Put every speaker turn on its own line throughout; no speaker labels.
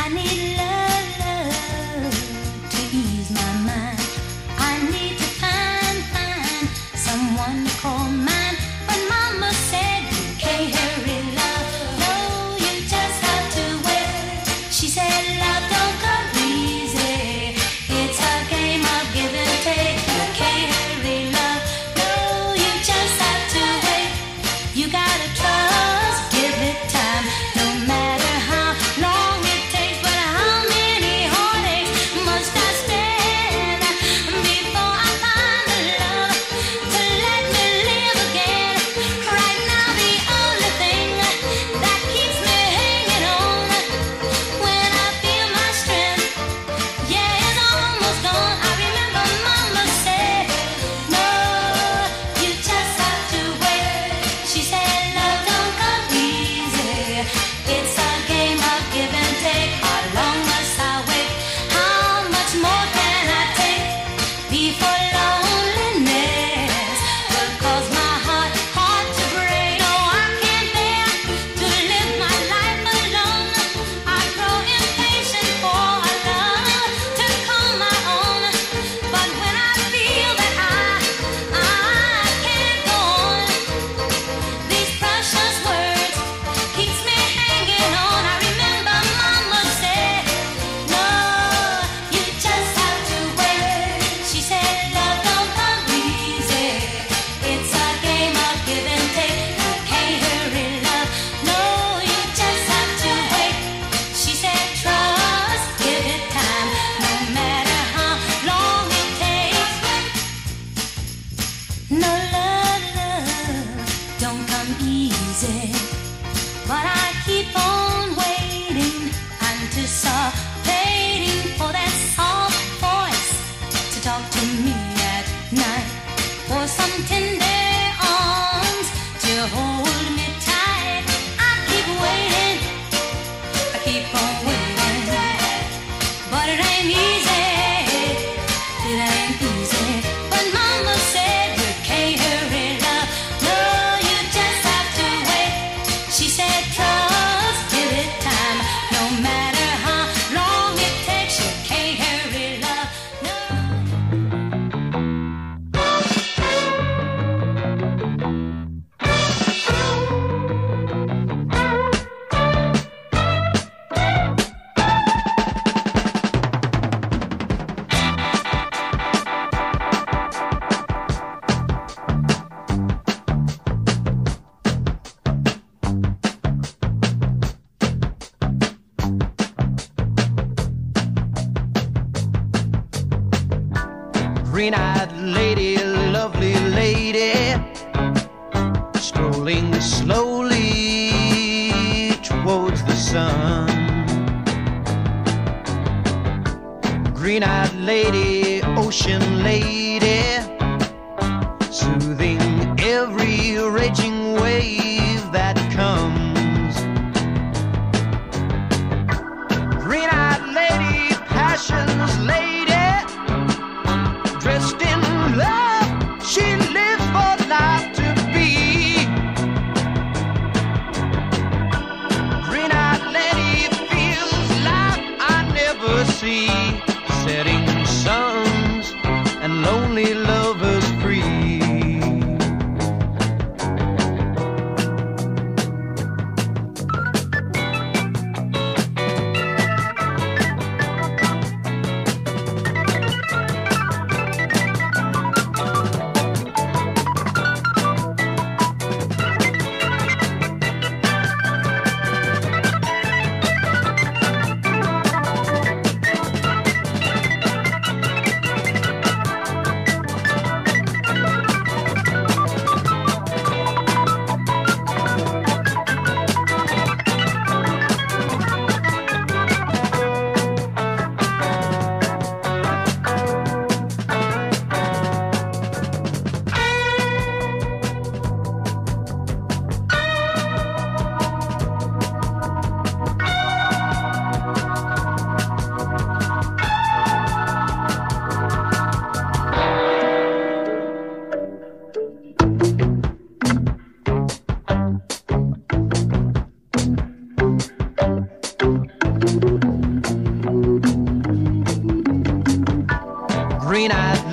green-eyed lady, lovely lady, strolling slowly towards the sun. Green-eyed lady, ocean lady, soothing every raging wave that comes. Green-eyed lady, passion's lady, dressed in love, she lives for life to be. Green-eyed lady feels life I never see, setting suns and lonely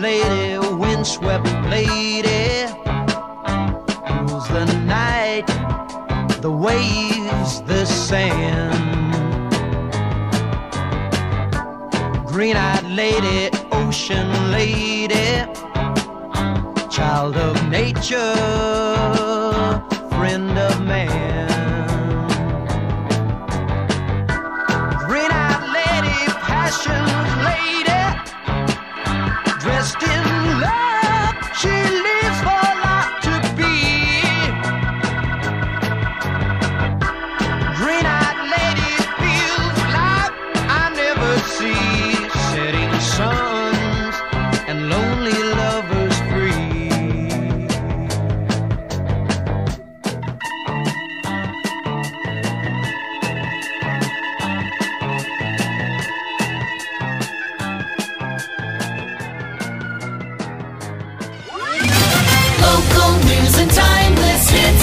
lady, windswept lady, rules the night, the waves, the sand. Green-eyed lady, ocean lady, child of nature, friend of man. Green-eyed lady, passion lady, dressed in love, she lives for life to be. Green-eyed lady feels like I never see. Setting suns and lonely lovers free.
Local news and timeless hits.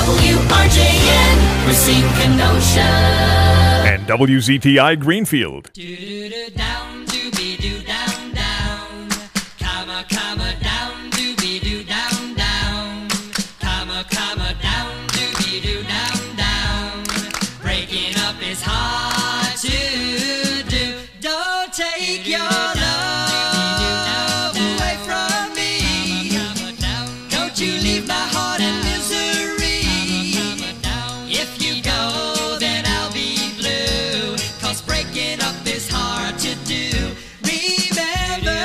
WRJN, Racine, Kenosha.
And WZTI Greenfield.
Down, doobie-doo, down, down. Comma, comma, down, doobie-doo, down, down. Comma, comma, down, doobie-doo, down, down. Breaking up is hard to do. Don't take your love away from me. Don't you leave my heart in misery. If you go, then I'll be blue. 'Cause breaking up is hard to do. Remember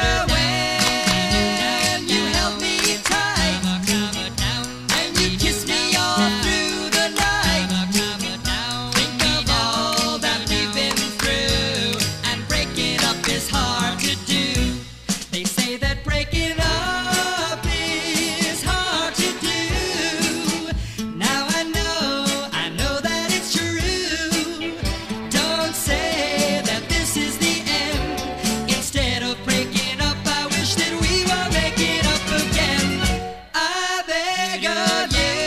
when you held me tight and you kissed me all through the night. Think of all that we've been through, and breaking up is hard to do. They say that breaking up is hard to do. Now I know that it's true. Don't say that this is the end. Instead of breaking up, I wish that we were making up again. I beg of you,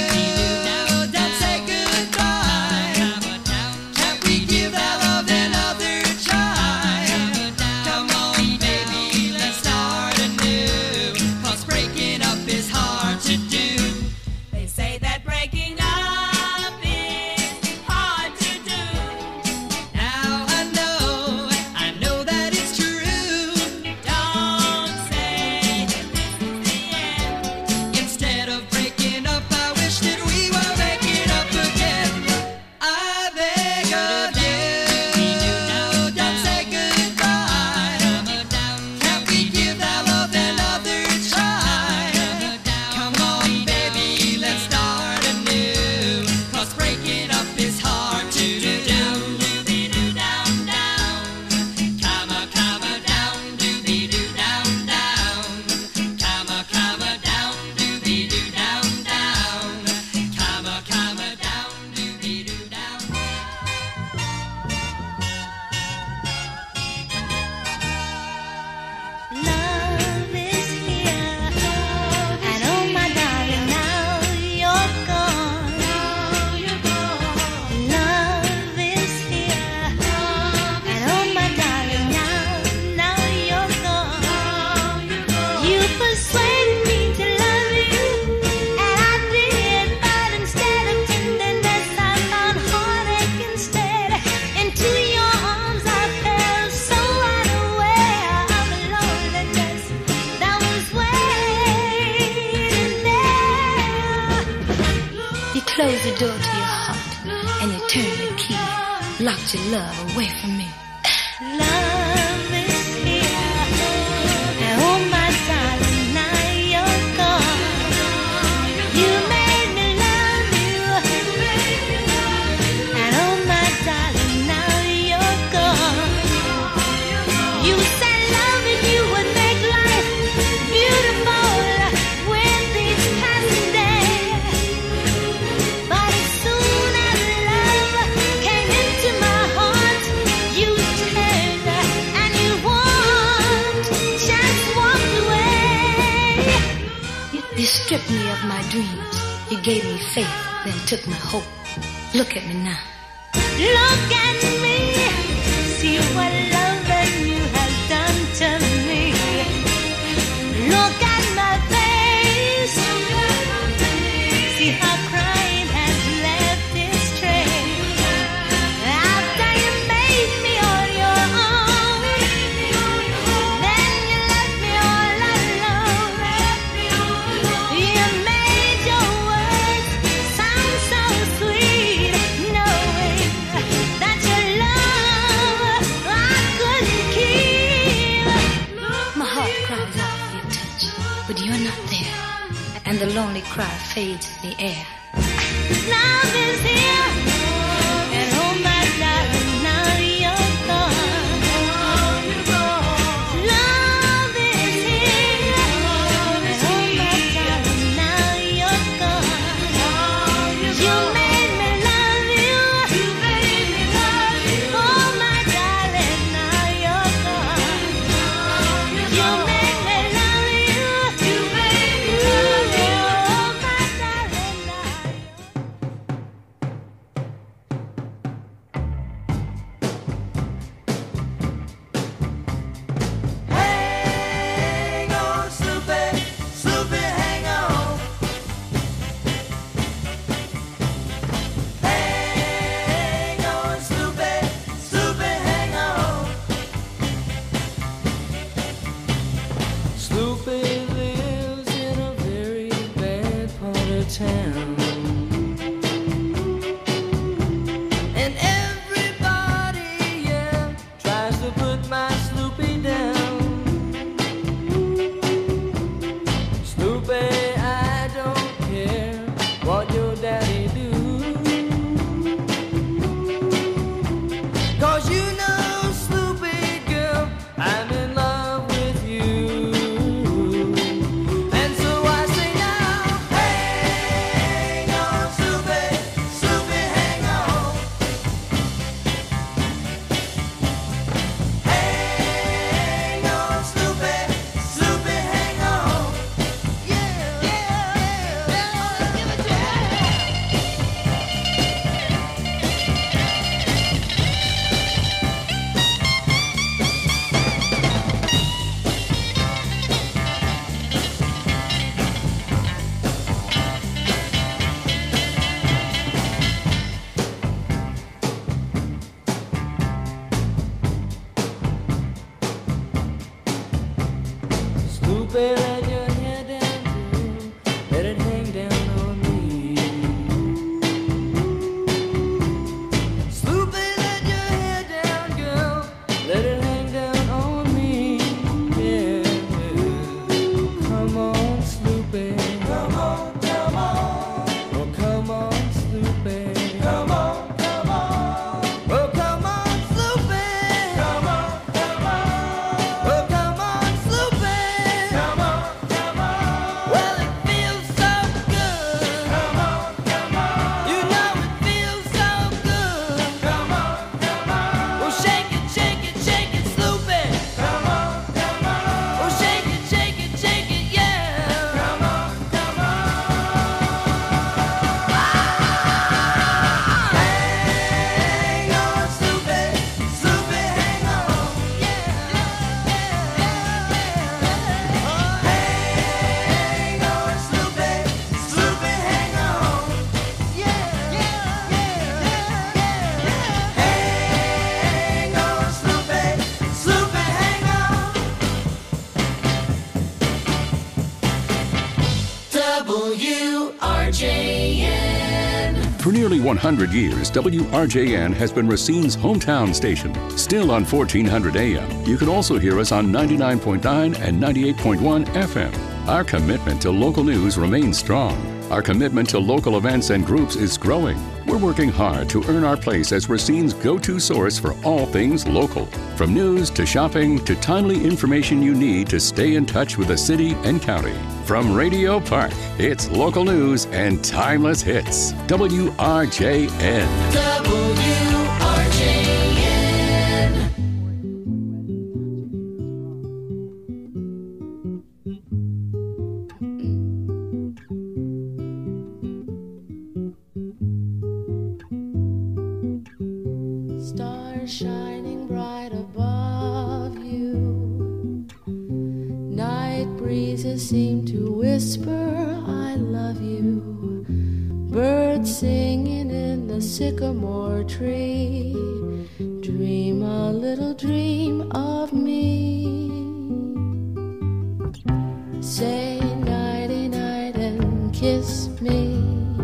don't say goodbye. Can't we give that love another try? Come on, baby, let's start anew. 'Cause breaking up is hard to do. They say that breaking up is hard to do. Now I know that it's true. Don't say that this is the end. Instead of breaking up, I wish that we were making up again. I beg of you, don't say goodbye. Can't we give that love another try? Come on, baby, let's start anew. 'Cause breaking up is hard to do. Doobie-doo, down, down. Comma, comma, down, doobie-doo, down, down. Comma, comma, down, doobie-doo, down, down. Comma, comma, down, doobie-doo, down.
Love is here, and oh my darling, now you're gone. Love is here, and oh my darling, now you're gone. You persuaded me to love you, and I did, but instead of tenderness, I found heartache instead. Into your arms I fell so unaware of the loneliness that was waiting there. You closed the door to your heart and you turned the key, locked your love away from me. Love is here, and oh my darling, now you're gone. You made me love you, and oh my darling, now you're gone. You said loving you would make life beautiful with each passing day. But as soon as love came into my heart, you turned and you walked, just walked away. You stripped me of my dreams. You gave me faith, then took my hope. Look at me now. Look at me, see what love and you have done to me.
when the lonely cry fades in the air.
Love is here, and oh my darling, now you're gone. Love is here, and oh my darling, now you're gone. You made me love you. Oh my darling, now you're gone. You made me love you. Oh my darling, now
Hang on, Snoopy, Snoopy, hang on. Hang on, Snoopy, Snoopy, hang on. Snoopy lives in a very bad part of town. And everybody, yeah, tries to put my Snoopy down. Snoopy, I don't care what your daddy do. 'Cause you know, Snoopy girl, I'm in love with you. And so I say now, hang on, Snoopy, Snoopy, hang on. Hang on, Snoopy, Snoopy, hang on. Yeah, yeah, yeah, give it to me. Snoopy, let your hair down, girl. Let it hang down on me. Snoopy, let your hair down, girl. Let it hang down on me. Yeah. Come on, Snoopy. Come on, come on. Oh, come on, Snoopy. Come on, come on. Oh, come on, Snoopy. Come on, come on. Oh, come on, Snoopy. Come on, come on. Well, it feels so good. Come on, come on. You know it feels so good. Come on, come on. Oh, shake it, Snoopy. Come on, come on. Oh, shake it, yeah. Come on, come on. Hang on, Snoopy, Snoopy, hang on. Yeah, hang on, Snoopy, Snoopy, hang on. Yeah, hang on, Snoopy, Snoopy, hang on. WRJN.
For nearly 100 years, WRJN has been Racine's hometown station. Still on 1400 AM, you can also hear us on 99.9 and 98.1 FM. Our commitment to local news remains strong. Our commitment to local events and groups is growing. We're working hard to earn our place as Racine's go-to source for all things local. From news to shopping to timely information you need to stay in touch with the city and county. From Radio Park, it's local news and timeless hits. WRJN.
WRJN.
Stars shining bright above you. Night breezes seem to whisper, I love you. Birds singing in the sycamore tree. Dream a little dream of me. Say nighty night and kiss me.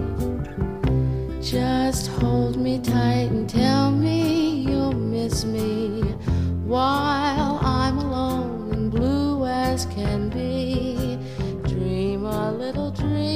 Just hold me tight and tell me you'll miss me while I'm alone and blue as can be. Dream a little dream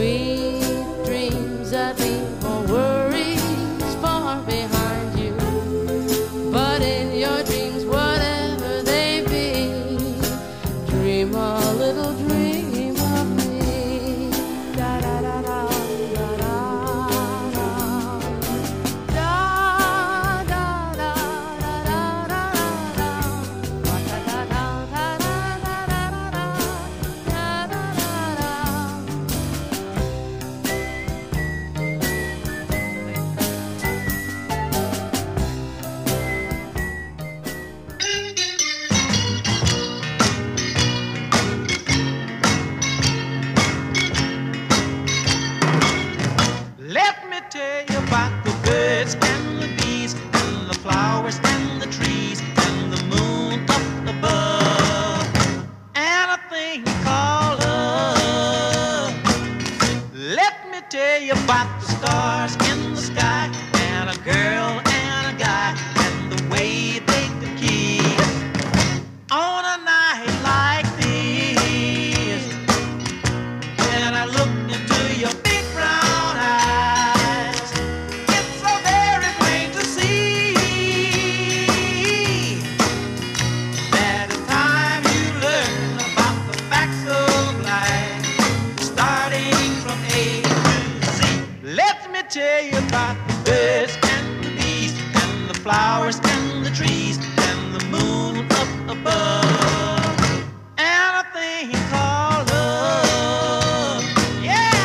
Sweet dreams that leave all worries far behind you. But in your dreams, whatever they be, dream a little dream of me. Da da da da da da da. Da da da da da da da. Da da da da da da da da. Da da da da.
Let me tell you about the birds and the bees and the flowers and the trees and the moon up above and a thing called love. Let me tell you about the stars in the sky and a girl and a guy and the way they could kiss on a night like this. When I look into your big brown eyes, it's so very plain to see that it's time you learn about the facts of life, starting from A to Z. Let me tell you about the birds and the bees and the flowers and the trees and the moon up above and a thing called love. Yeah!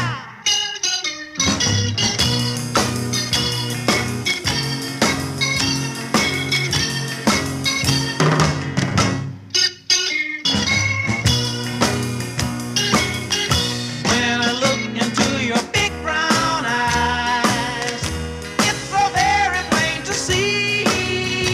When I look into your big brown eyes, it's so very plain to see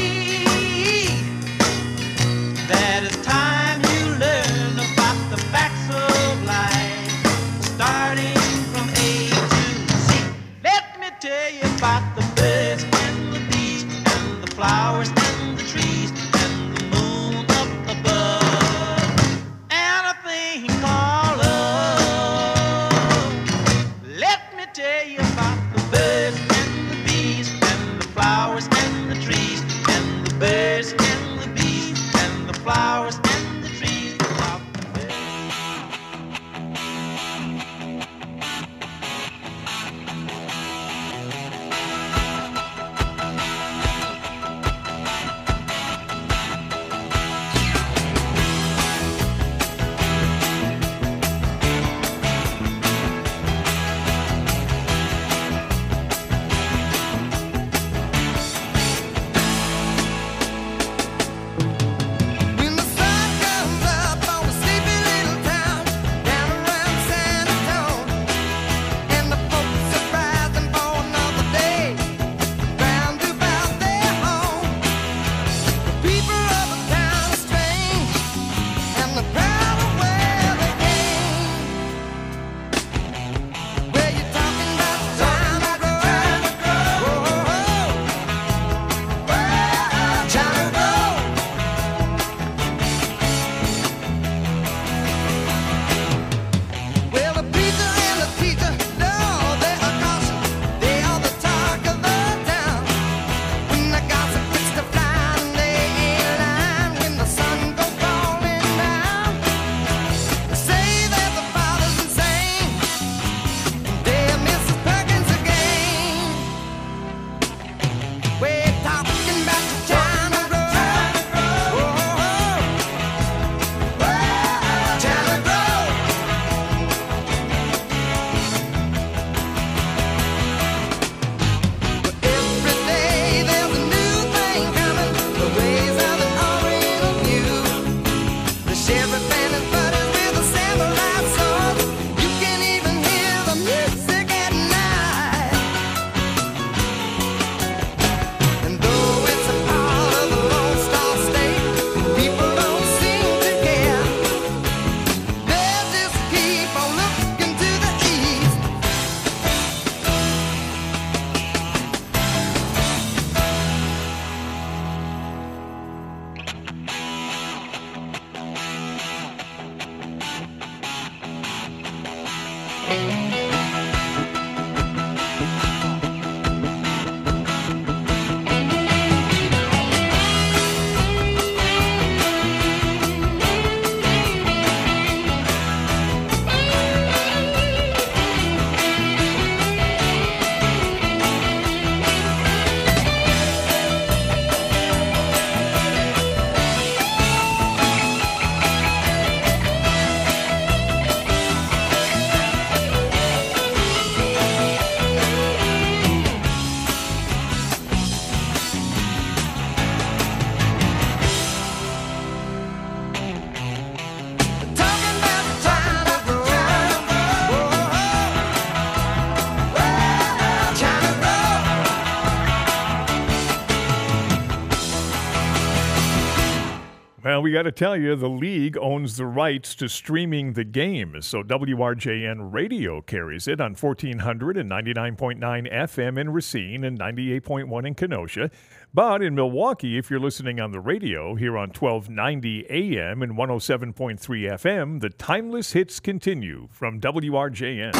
Well, we got to tell you, the league owns the rights to streaming the game, so WRJN Radio carries it on 1400 and 99.9 FM in Racine and 98.1 in Kenosha. But in Milwaukee, if you're listening on the radio here on 1290 AM and 107.3 FM, the timeless hits continue from WRJN.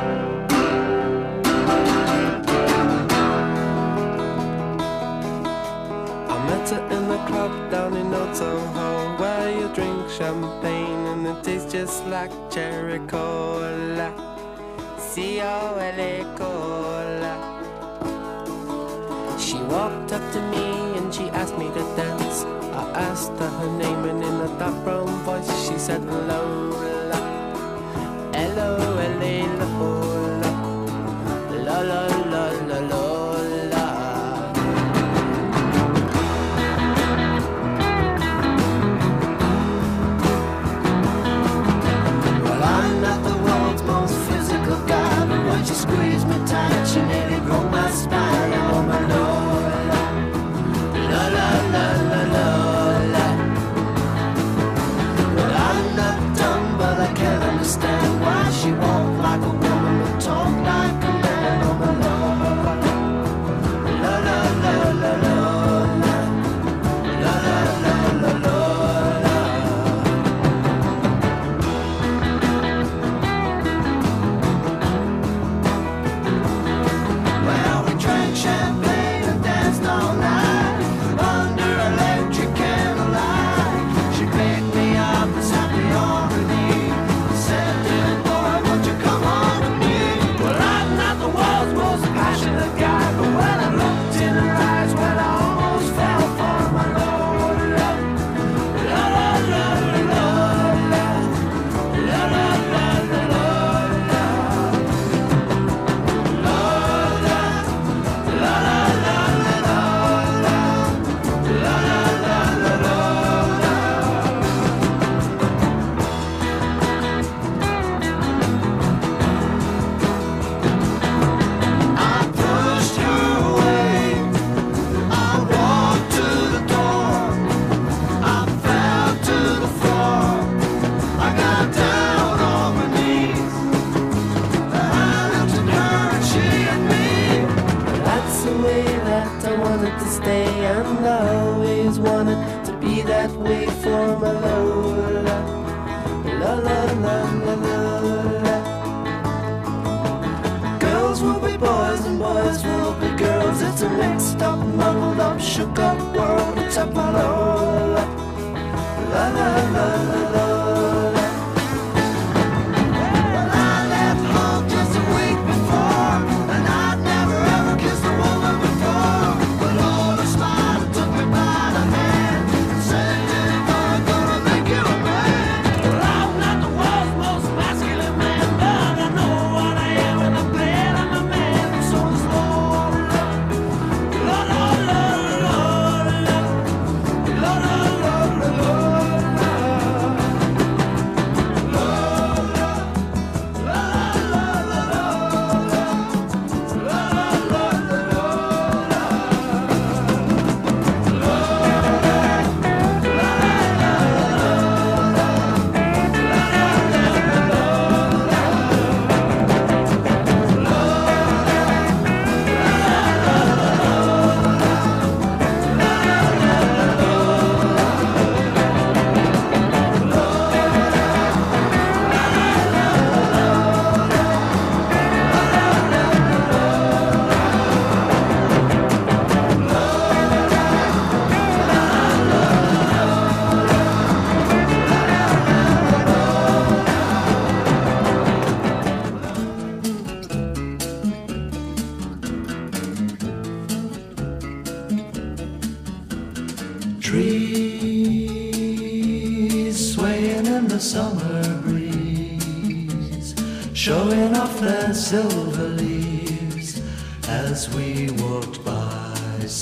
I met her in the club down in Old Soho, where you drink champagne and it tastes just like cherry cola. C-O-L-A cola. She walked up to me and she asked me to dance. I asked her her name and in a dark brown voice she said Lola. L-O-L-A Lola. La la la la Lola. She squeezed me tight, she nearly broke my spine. Oh my Lola, la la la la Lola. Well, I'm not dumb, but I can't understand why she walked like a woman and talked like a man. Oh my Lola, la la la la Lola, la la la la Lola. Champagne and danced all night under electric candlelight. She picked me up and sat me on her knee. Said, "Dear boy, won't you come home with me?" Well, I'm not the world's most passionate guy, but when I looked in her eyes, well, I almost fell for my Lola. La la la la la la la la la la la. And I always wanted to be that way for my Lola. La la la la la. Girls will be boys and boys will be girls. It's a mixed up, muddled up, shook up world except my Lola. La la la la la. Well, I left home just a week before, and I'd never ever kissed a woman before. But Lola smiled and took me by the hand and said, "Dear boy, I'm gonna make you a man." Well, I'm not the world's most masculine man, but I know what I am and I'm glad I'm a man. So is Lola. La la la la la. La la la la la.
Trees swaying in the summer breeze, showing off their silver leaves as we walked by.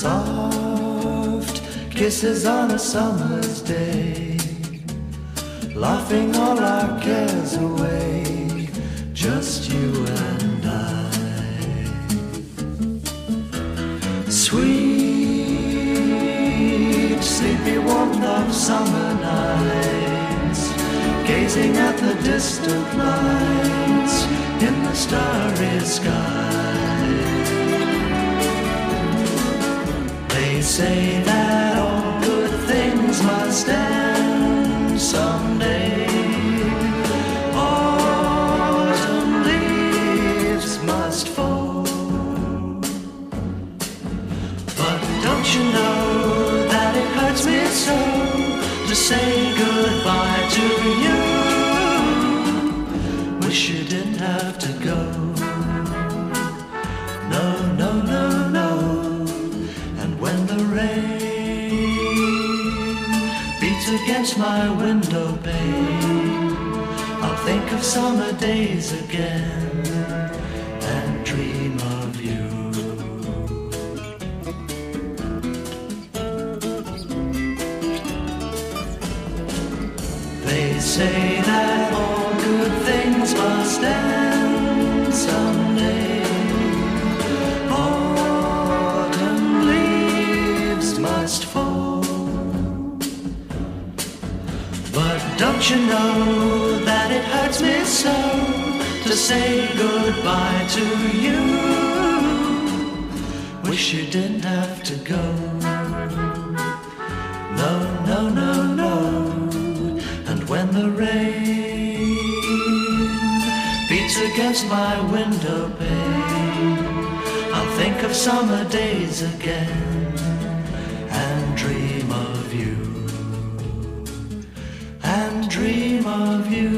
Soft kisses on a summer's day, laughing all our cares away, just you and I. Sweet, sleepy warmth of summer night.
distant lights in the starry sky. They say that all good things must end someday. Autumn leaves must fall. But don't you know that it hurts me so to say goodbye to you? Wish you didn't have to go. No, no, no, no. And when the rain beats against my window pane, I'll think of summer days again and dream of you. They say that all good things must end someday. Autumn leaves must fall. But don't you know that it hurts me so to say goodbye to you? Wish you didn't have to go. No, no, no, no. And when the rain beats against my window pane, I'll think of summer days again and dream of you. And dream of you.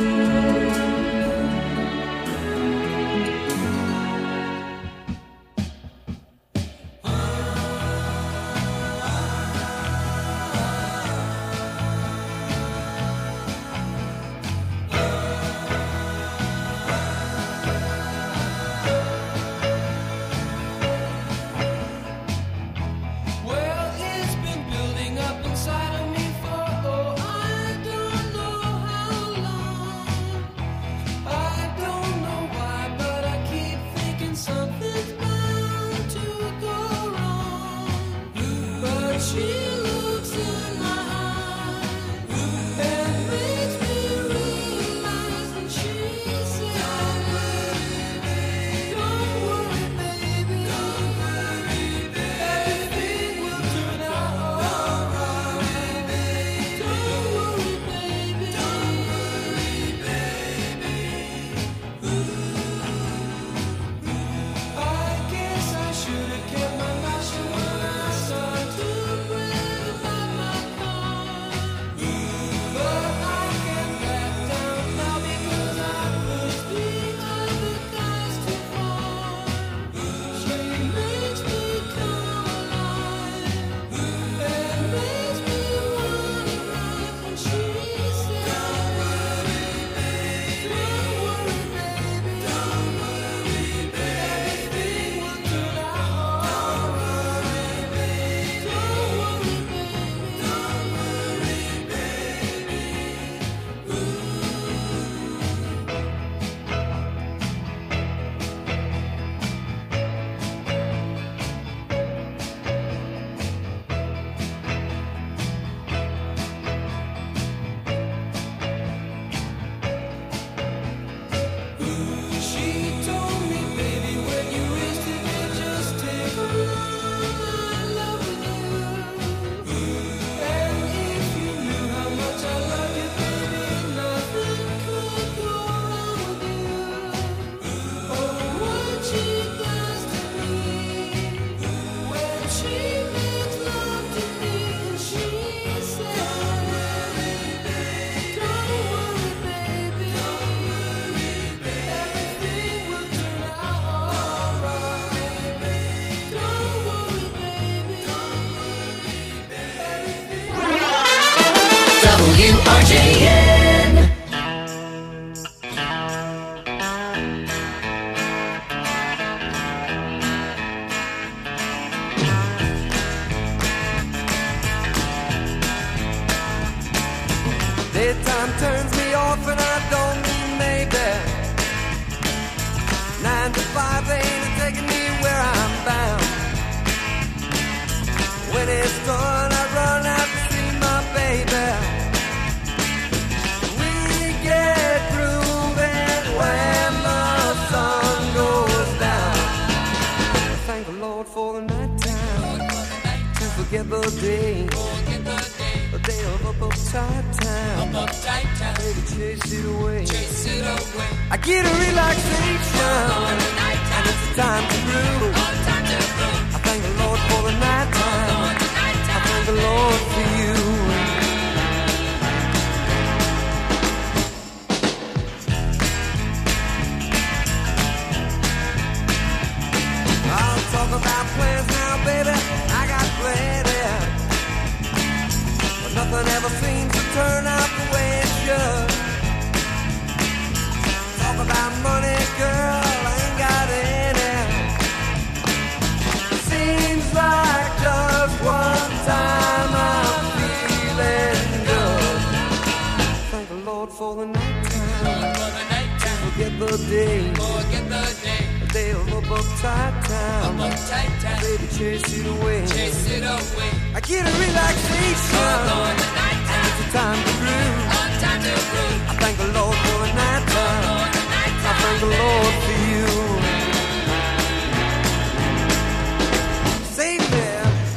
Well, it's been building up inside of me for, oh, I don't know how long. I don't know why, but I keep thinking something's bound to go wrong. But she looks in my eyes and makes me realize that she said, don't worry, baby, don't worry, baby. Everything will turn out alright. Don't worry, baby, don't worry, baby. I guess I should have kept my mouth shut when I started to brag about my car. But I can't back down now because I pushed the other guys too far. She makes me come alive and makes me wanna cry when she says, don't worry, baby, don't worry, baby, don't worry, baby. Everything will turn out alright, baby. Don't worry, baby, don't worry, baby. She told me, baby, when you wish to be, just take her my love with you. And if you knew how much I love you, baby, nothing could go wrong with you. Oh, what she does to me when she makes love to me, and she said, don't worry, baby, don't worry, baby. Everything will turn out alright, baby. Don't worry, baby, don't worry, baby.
WRJN.
Daytime turns me off and I don't mean maybe. 9 to 5 they ain't taking me where I'm bound. When it's done I run out to see my baby. We get
chase it away. I get a relaxation, and it's time to groove. I thank the Lord for the night time. I thank the Lord for you. I'll talk about plans now, baby. I got plenty, but nothing ever seems to turn out the way it should. Talk about money, girl, I ain't got any. Seems like just one time I'm feeling good. Thank the Lord for the night time. Forget the day. The day of uptight time. Baby, chase it away. I get a relaxation. And it's a time to groove. I thank the Lord for the night time. I thank the Lord for you. Save me.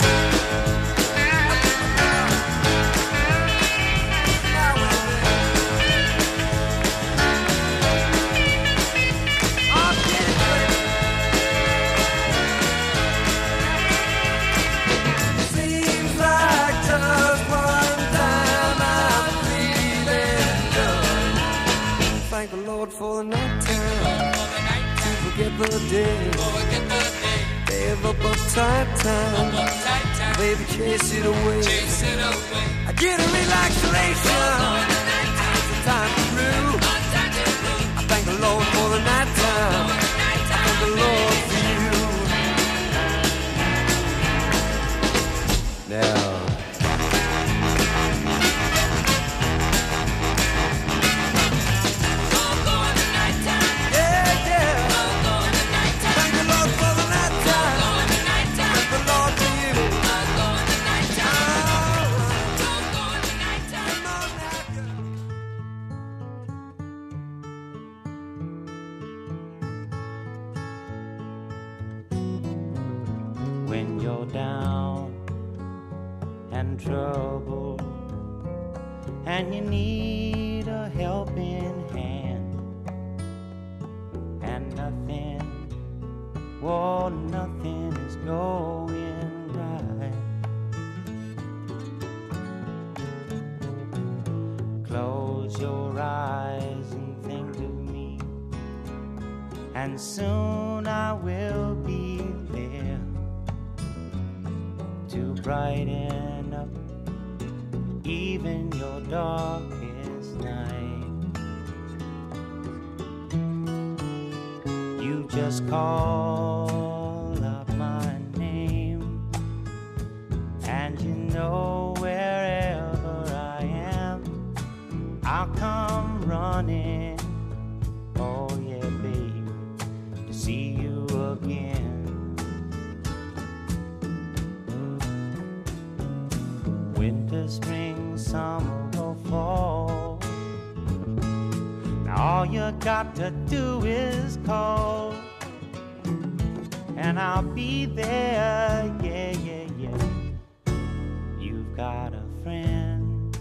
Seems like just one time I'm feeling good. Thank the Lord for the night time. To forget the day. Day of uptight time. Baby, chase it away. I get a relaxation. It's a time to groove. I thank the Lord for the night time. I thank the Lord for you. Now. Yeah, yeah. Thank the Lord for the night time. Thank the Lord for you.
When you're down and trouble and you need a helping hand and nothing, oh, nothing is going right. Close your eyes and think of me, and soon I will be there to brighten up even your darkest night. You just call up my name, and you know wherever I am, I'll come running. Oh yeah, baby, to see you again. Winter, spring, summer, or fall, now all you got to do is call, and I'll be there, yeah, yeah, yeah. You've got a friend.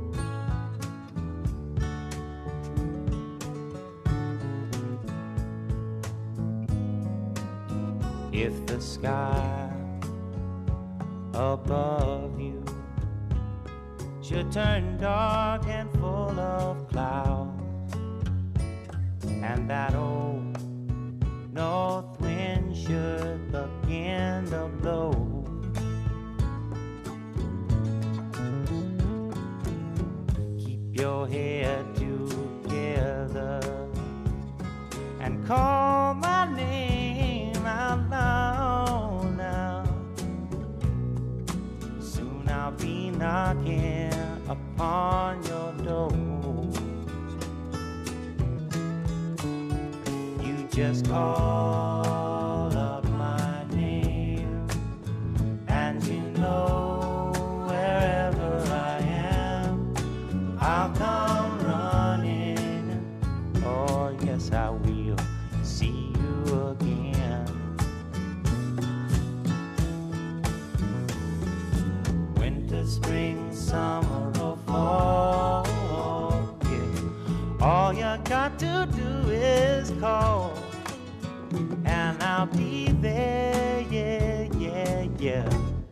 If the sky above you should turn dark and full of clouds, and that old north wind should begin to blow, keep your head together and call my name out loud now. Soon I'll be knocking upon your door. You just call up my name, and you know wherever I am, I'll come running. Oh yes, I will see you again. Winter, spring, summer, or fall, yeah,
got to do is call, and I'll be there, yeah, yeah, yeah.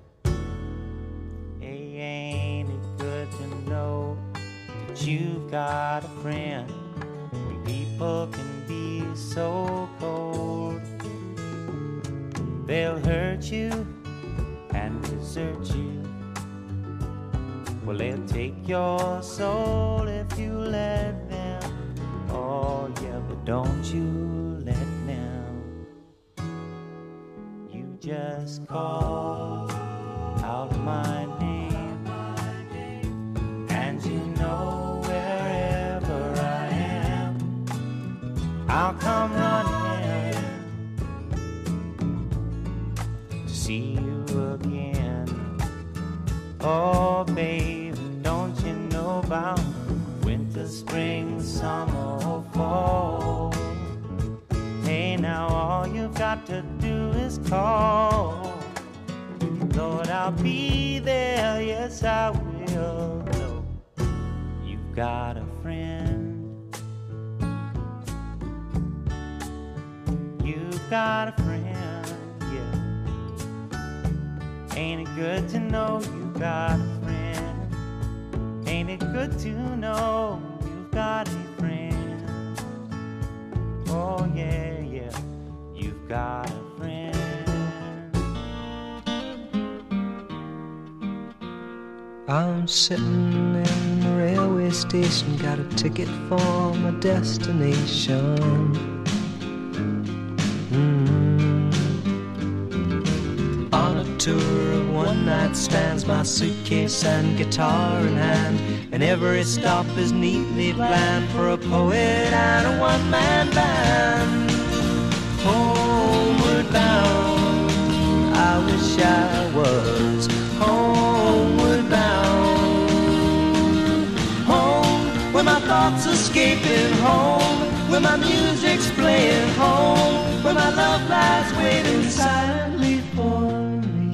Hey, ain't it good to know that you've got a friend when people can be so cold? They'll hurt you and desert you. Well, they'll take your soul if you let them. Oh, yeah, but don't you let them. You just call out my name, and you know wherever I am, I'll come running to see you again. Oh, baby, don't you know about winter, spring, summer, or fall? Hey, now all you've got to do is call. Lord, I'll be there, yes, I will. Know you've got a friend. You've got a friend, yeah. Ain't it good to know you've got a friend? Ain't it good to know you've got a friend? Oh yeah, yeah, you've got a friend.
I'm sitting in the railway station, got a ticket for my destination. On a tour of one-night stands, my suitcase and guitar in hand, and every stop is neatly planned for a poet and a one-man band. Homeward bound, I wish I was homeward bound. Home, where my thoughts escaping, home, where my music's playing, home, where my love lies waiting silently for me.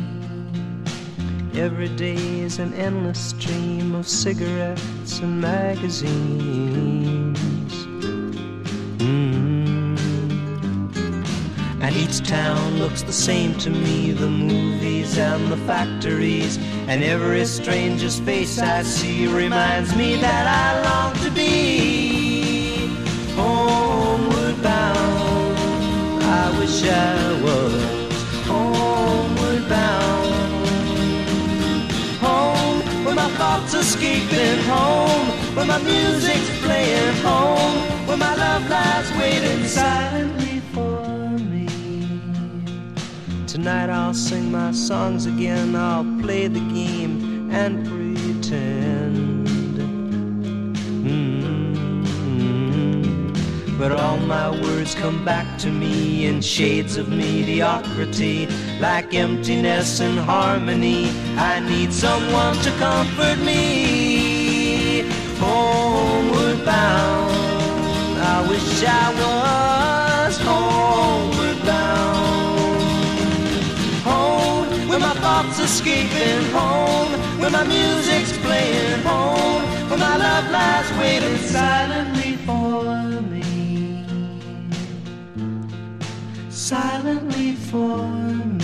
Every day is an endless stream of cigarettes and magazines. And each town looks the same to me, the movies and the factories, and every stranger's face I see reminds me that I long to be homeward bound. I wish I was homeward bound. Home, where my thoughts escaping, home, where my music's playing, home, where my love lies waiting silently for me. Tonight I'll sing my songs again, I'll play the game and pretend. But all my words come back to me in shades of mediocrity, like emptiness and harmony. I need someone to comfort me. Homeward bound, I wish I was homeward bound. Home, where my thoughts escaping, home, where my music's playing, home, where my love lies waiting silently for me. Silently for me.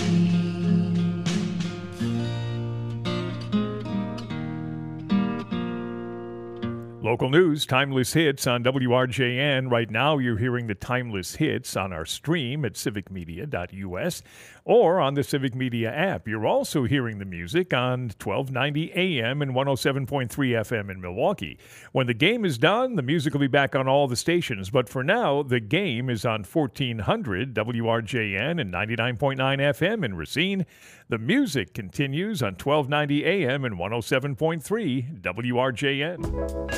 Local news, Timeless Hits on WRJN. Right now, you're hearing the Timeless Hits on our stream at civicmedia.us or on the Civic Media app. You're also hearing the music on 1290 AM and 107.3 FM in Milwaukee. When the game is done, the music will be back on all the stations. But for now, the game is on 1400 WRJN and 99.9 FM in Racine. The music continues on 1290 AM and 107.3 WRJN.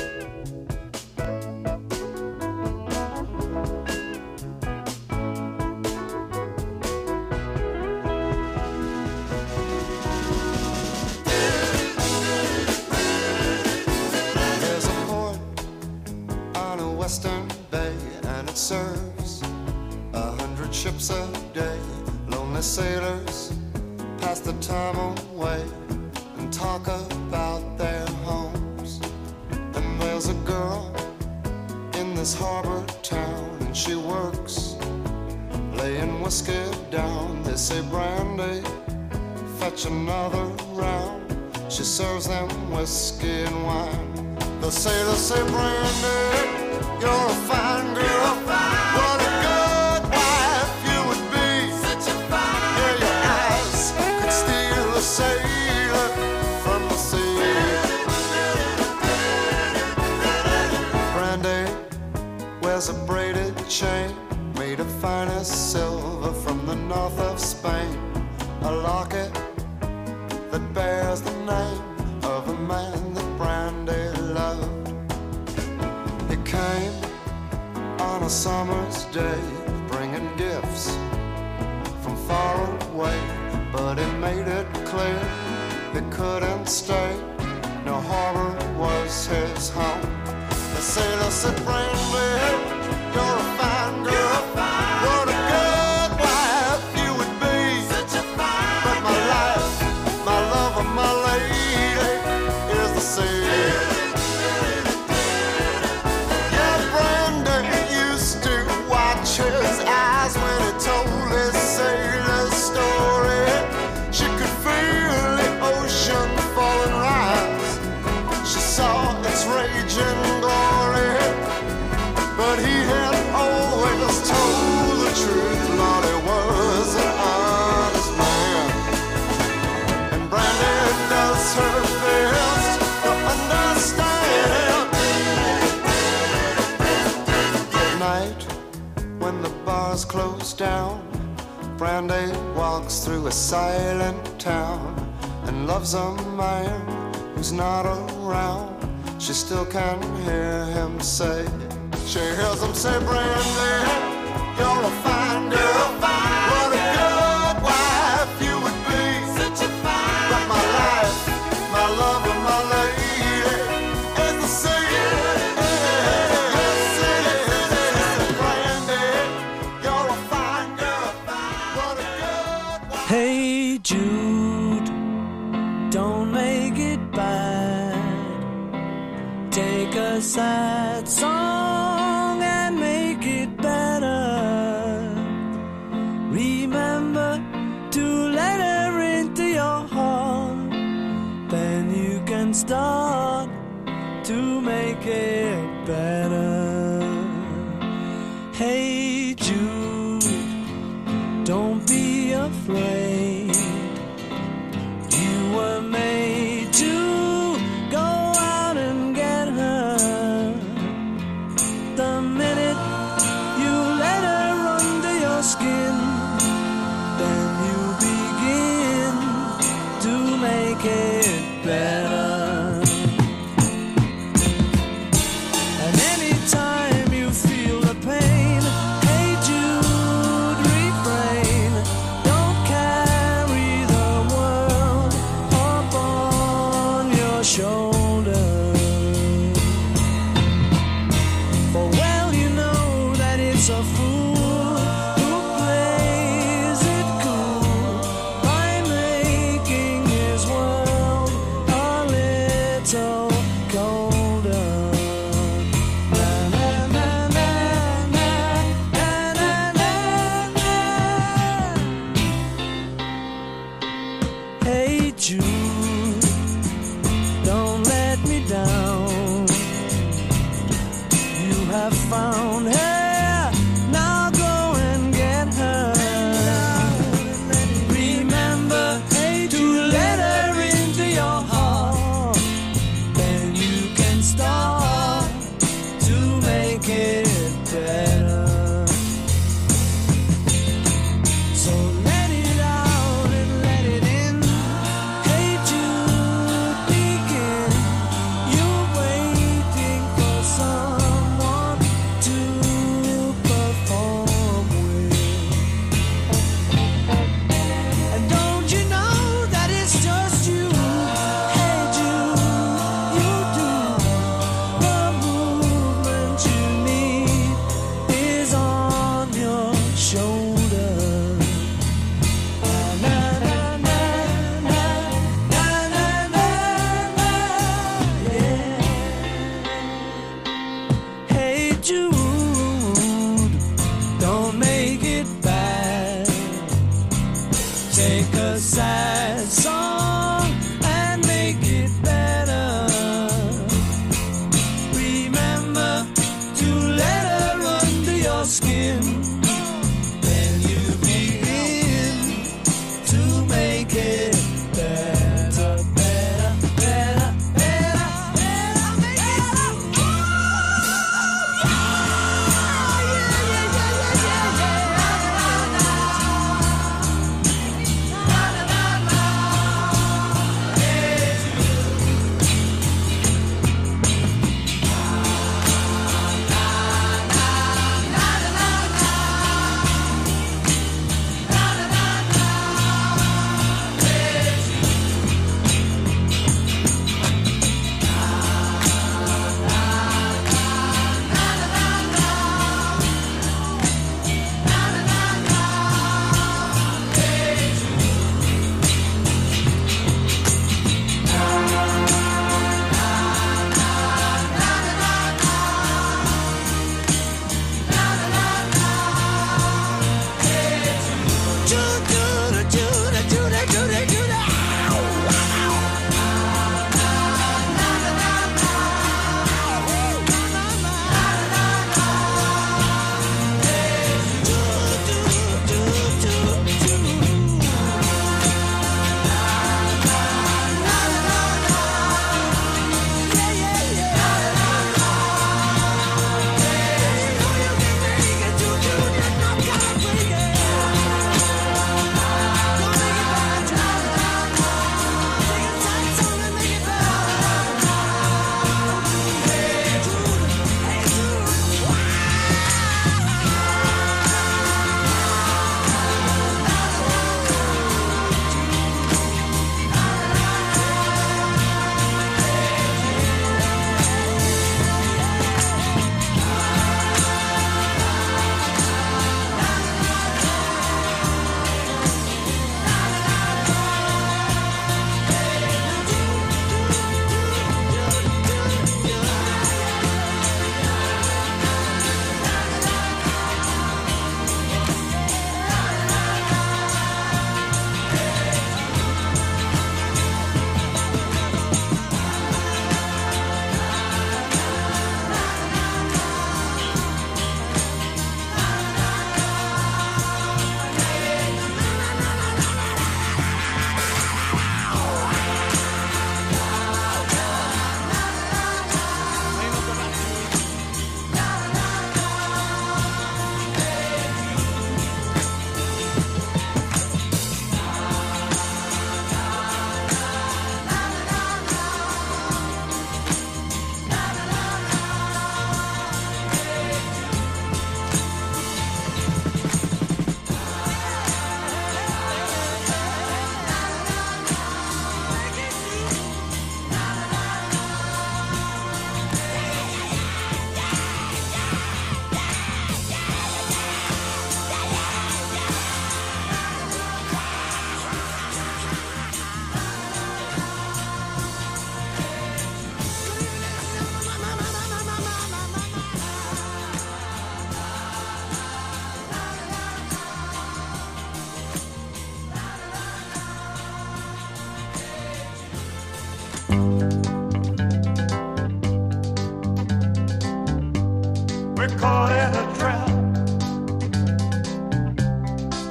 Western Bay, and it serves 100 ships a day. Lonely sailors pass the time away and talk about their homes. And there's a girl in the
this harbor town, and she works laying whiskey down. They say, Brandy, fetch another round. She serves them whiskey and wine. The sailors say, Brandy, you're a fine girl. What a good wife you would be. Such a fine girl. Yeah, your eyes could steal a sailor from the sea. Brandy wears a braided chain made of finest silver from the north of Spain. A locket that bears the name of a man that Brandy loved. He came on a summer's day, bringing gifts from far away, but he made it clear he couldn't stay. No harbor was his home. The sailor said, Brandy, you're a fine girl. What a good wife you would be. Such a fine but my life, my love, and my lady is the sea. Yeah, Brandy used to watch his eyes when he told his sailor story. She could feel the ocean fall and rise. She saw its raging glory, but he had always told the truth. Lord, he was an honest man, and Brandy does her best to understand. At night, when the bars close down, Brandy walks through a silent town and loves a man who's not around. She still can hear him say, she hears him say, Brandy, you're a fine girl. What a good wife you would be. Such a fine but my life, my love, and my lady is the sea. Yes, it is. Brandy, you're a fine girl. What a good wife.
Hey Jude, don't make it bad. Take a sad song and make it better. Remember to let her into your heart. Then you can start to make it better. Hey Jude, don't be afraid. You were made to go out and get her.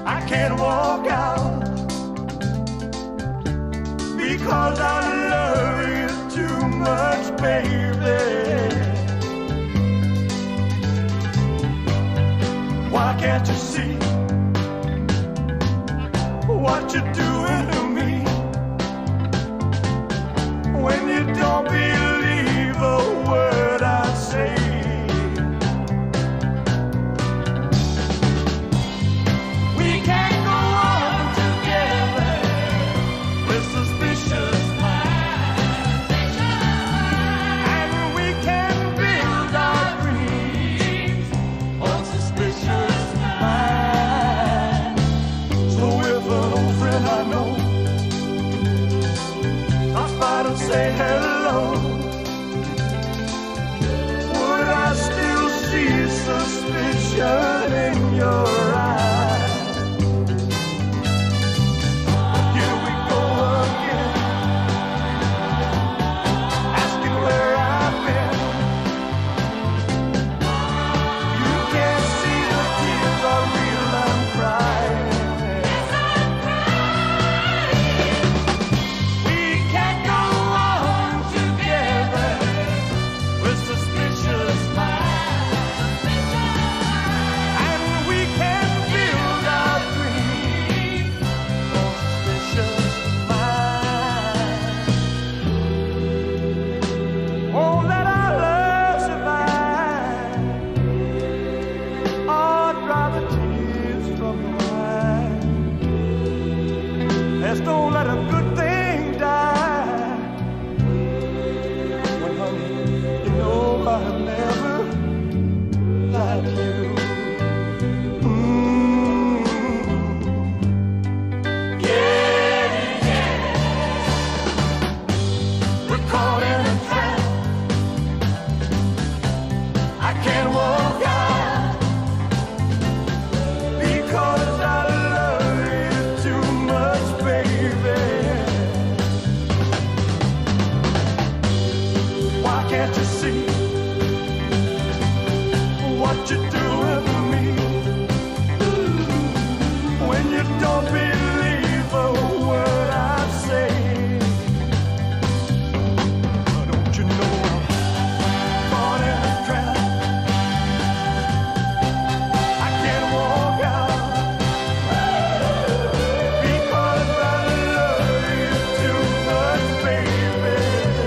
I can't walk out because I love you too much, baby. Why can't you see what you're doing to me? When you don't believe a word I say, we can't go on together with suspicious minds, and we can build our dreams on suspicious minds. So if an old friend I know stops by to say hello, would I still see suspicion in your eyes? Here we go again, asking where I've been. You can't see the tears are real, I'm crying. We can't go on together with suspicious minds, and we can build our dreams on suspicious minds. Oh, let our love survive. Oh, dry the tears from your eyes. Let's don't let a good thing die. When, honey, you know I've never liked you. Yeah. We're caught in a trap. I can't walk out because I love you too much, baby. Why can't you see what you're doing to me? When you don't believe a word I say, don't you know I'm caught in a trap? I can't walk out because I love you too much, baby.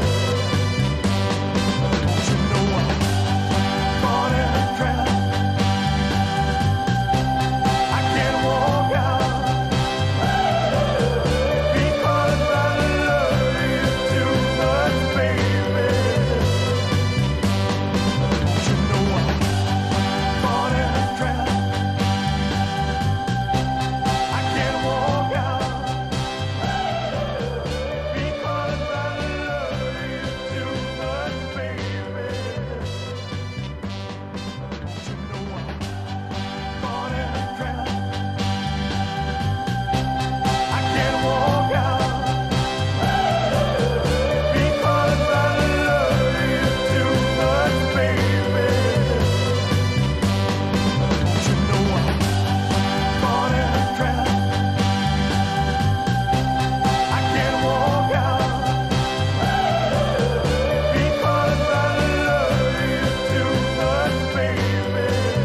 Don't you know I'm caught in a trap? I can't walk out because I love you too much, baby. Don't you know I'm caught in a trap? I can't walk out because I love you too much, baby. Don't you know I'm caught in a trap? I can't walk out because I love you too much, baby. Don't you know I'm caught in a trap? I can't walk out because I love you too much, baby.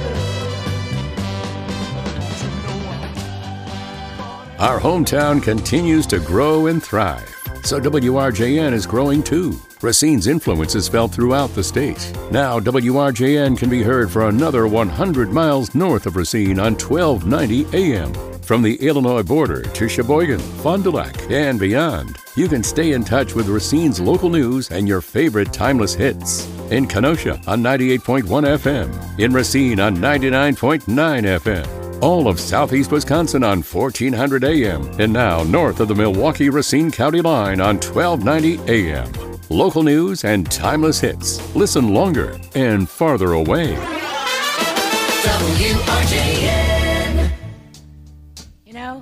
Don't you know I'm
Our hometown continues to grow and thrive, so WRJN is growing too. Racine's influence is felt throughout the state. Now WRJN can be heard for another 100 miles north of Racine on 1290 AM. From the Illinois border to Sheboygan, Fond du Lac, and beyond, you can stay in touch with Racine's local news and your favorite timeless hits. In Kenosha on 98.1 FM, in Racine on 99.9 FM, all of southeast Wisconsin on 1400 AM, and now north of the Milwaukee-Racine County line on 1290 AM. Local news and timeless hits. Listen longer and farther away.
WRJN. You know,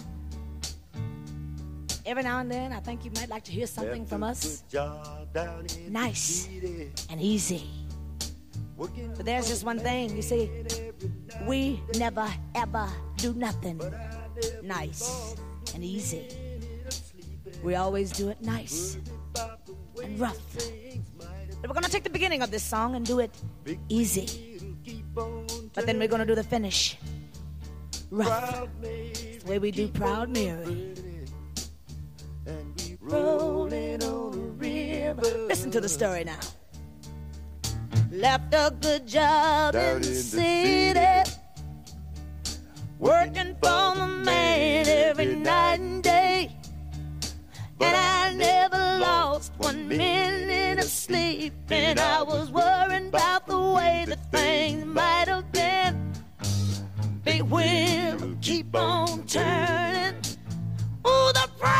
every now and then I think you might like to hear something from us. Nice and easy. But there's just one thing, you see, we never ever do nothing nice and easy. We always do it nice and rough. But we're going to take the beginning of this song and do it easy. But then we're going to do the finish rough. It's the way we do Proud Mary. Rolling on a river. Listen to the story now. Left a good job in the city, working for the man every night and day. And I never lost 1 minute of sleep, and I was worrying about the way that things might have been. Big wheel keep on turning. Oh, the